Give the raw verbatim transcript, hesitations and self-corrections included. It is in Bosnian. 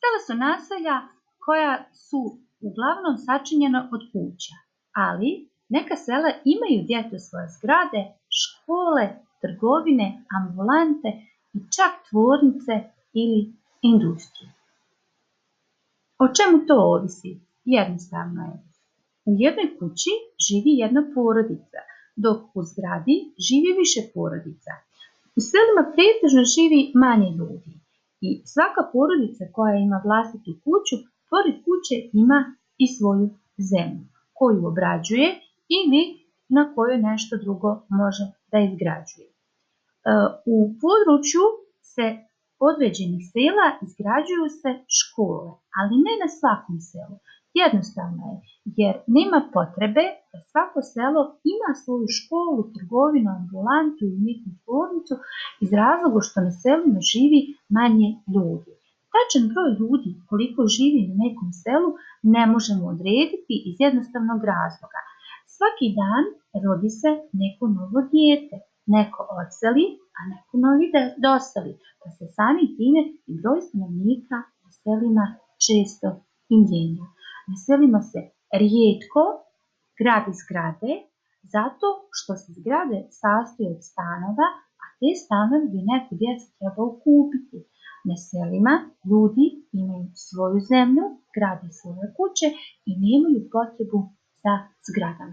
Sela su naselja koja su uglavnom sačinjena od kuća, ali neka sela imaju gdje svoje zgrade, škole, trgovine, ambulante i čak tvornice ili industrije. O čemu to ovisi? Jednostavno je. U jednoj kući živi jedna porodica, dok u zgradi živi više porodica. U selima pretežno živi manje ljudi i svaka porodica koja ima vlastitu kuću, pored kuće ima i svoju zemlju koju obrađuje ili na kojoj nešto drugo može da izgrađuje. U području se određenih sela izgrađuju se škole, ali ne na svakom selu. Jednostavno je, jer nema potrebe da svako selo ima svoju školu, trgovinu, ambulantu ili neku tvornicu iz razloga što na selima živi manje ljudi. Tačan broj ljudi koliko živi na nekom selu ne možemo odrediti iz jednostavnog razloga. Svaki dan rodi se neko novo dijete, neko odseli, a neko novi doseli, pa se sami time i broj stanovnika na selima često i mijenja. Na selima se rijetko grade zgrade, zato što se zgrade sastoje od stanova, a te stanove bi neko djeca trebao kupiti. Na selima ljudi imaju svoju zemlju, grade svoje kuće i nemaju potrebu za zgradama.